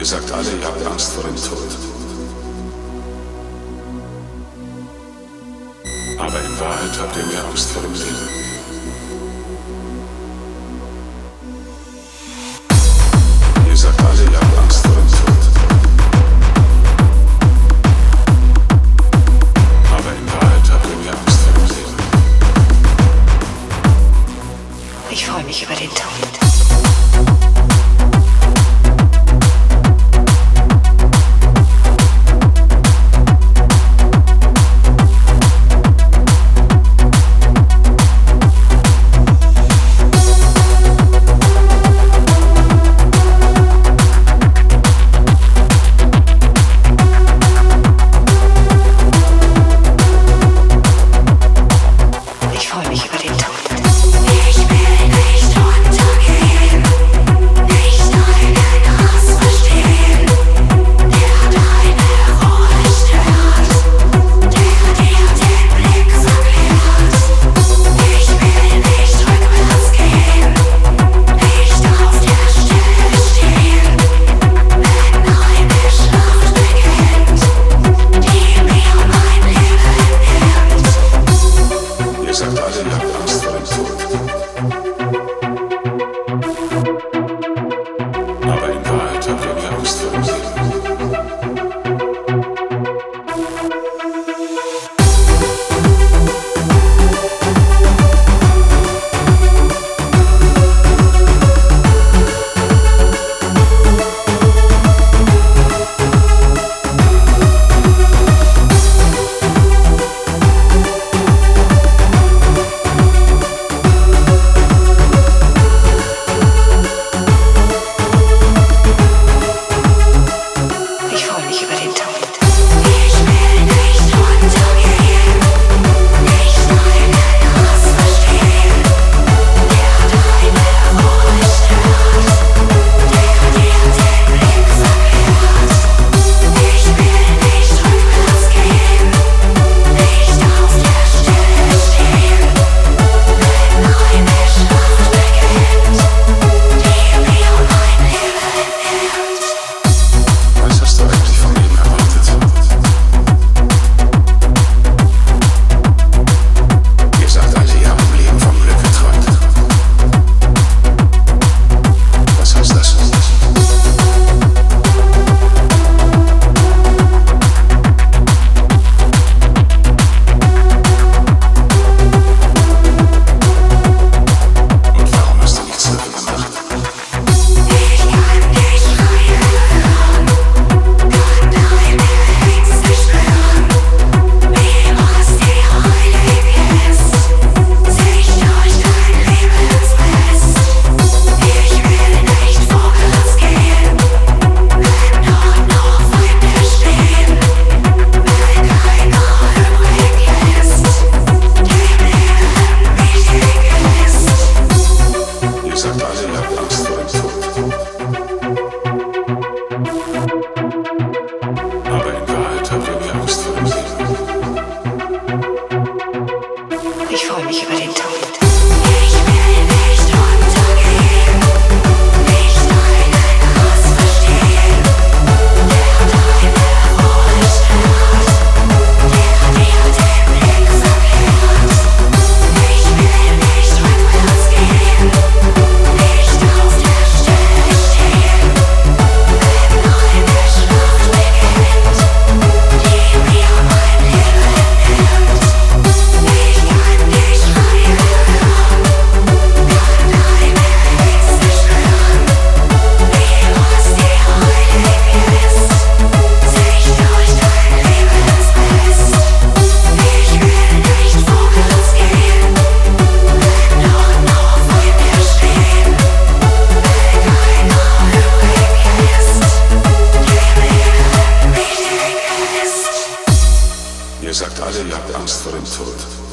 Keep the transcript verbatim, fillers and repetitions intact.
sagt alle, ihr habt Angst vor dem Tod. Aber in Wahrheit habt ihr mehr Angst vor dem Leben. Ihr sagt alle, ihr habt Angst vor dem Tod. Aber in Wahrheit habt ihr mehr Angst vor dem Leben. Ich freue mich über den Tod. Ihr sagt alle, ihr habt Angst vor dem Tod.